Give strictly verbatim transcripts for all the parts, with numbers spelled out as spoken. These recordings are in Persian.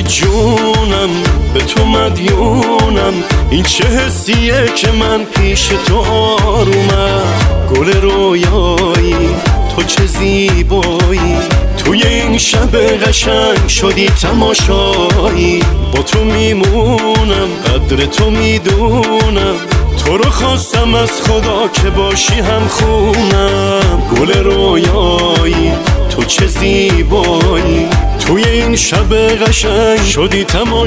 جونم به تو مدیونم، این چه حسیه که من پیش تو آرومم. گل رویایی تو چه زیبایی، توی این شب قشنگ شدی تماشایی. با تو میمونم قدر تو میدونم، تو رو خواستم از خدا که باشی هم خونم. گل رویایی تو چه زیبایی، توی این شب قشنگ شدی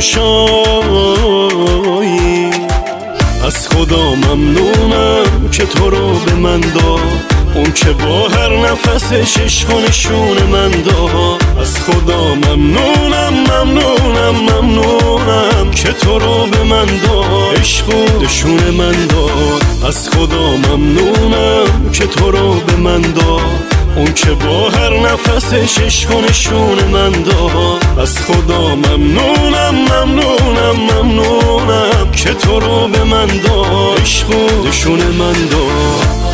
تماشایی. از خدا ممنونم که تو رو به من داد، اون که با هر نفسش عشق و نشون من داد. از خدا ممنونم ممنونم ممنونم که تو رو به من داد، عشق و نشون من داد. از خدا ممنونم که تو رو به من داد، اون که با هر نفسش عشق و نشون من داد. از خدا ممنونم ممنونم ممنونم که تو رو به من داد، عشق و نشون من داد.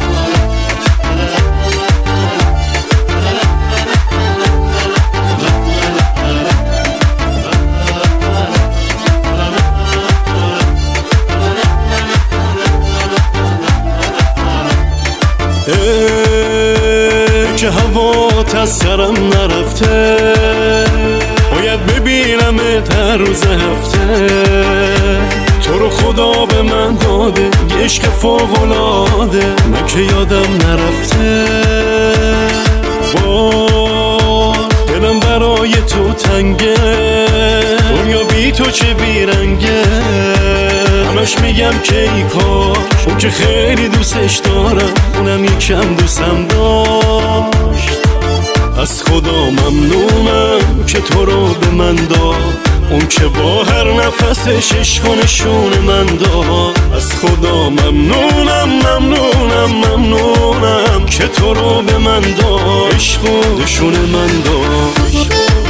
که هوات از سرم نرفته، باید ببینمت هر روز هفته. تو رو خدا به من داده عشق فوق‌العاده، من که یادم نرفته. با دلم برای تو تنگه، دنیا بی تو چه بیرنگه. همش میگم که ای کاش، اون که خیلی دوستش دارم اونم یکم دوستم داشت. از خدا ممنونم که تو رو به من داد، اون که با هر نفسش عشق و نشون من داد. از خدا ممنونم ممنونم ممنونم که تو رو به من داد، عشق و نشون من داد.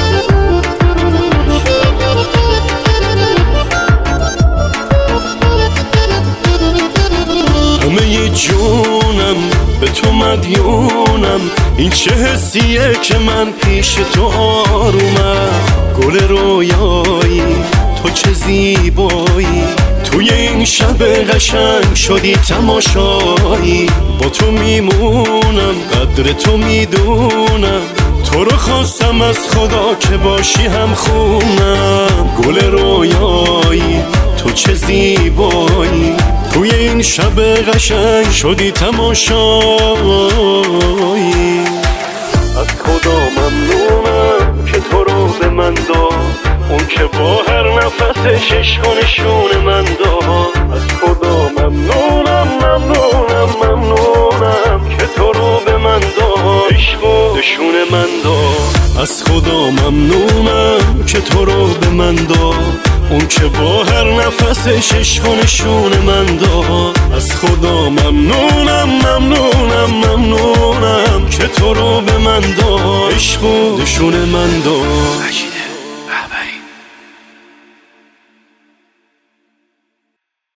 همه جونم به تو مدیونم، این چه حسیه که من پیش تو آرومم. گل رویایی تو چه زیبایی، توی این شب قشنگ شدی تماشایی. با تو میمونم قدر تو میدونم، تو رو خواستم از خدا که باشی هم خونم. گل رویایی تو چه زیبایی، توی این شب قشنگ شدی تماشایی. از خدا ممنونم که تو رو به من داد، اون که با هر نفسش عشق و نشون من داد. از خدا ممنونم ممنونم ممنونم که تو رو به من داد، عشق و نشون من داد. از خدا ممنونم که تو رو به من داد، اون که با هر نفسش عشق و نشون من داد. از خدا ممنونم ممنونم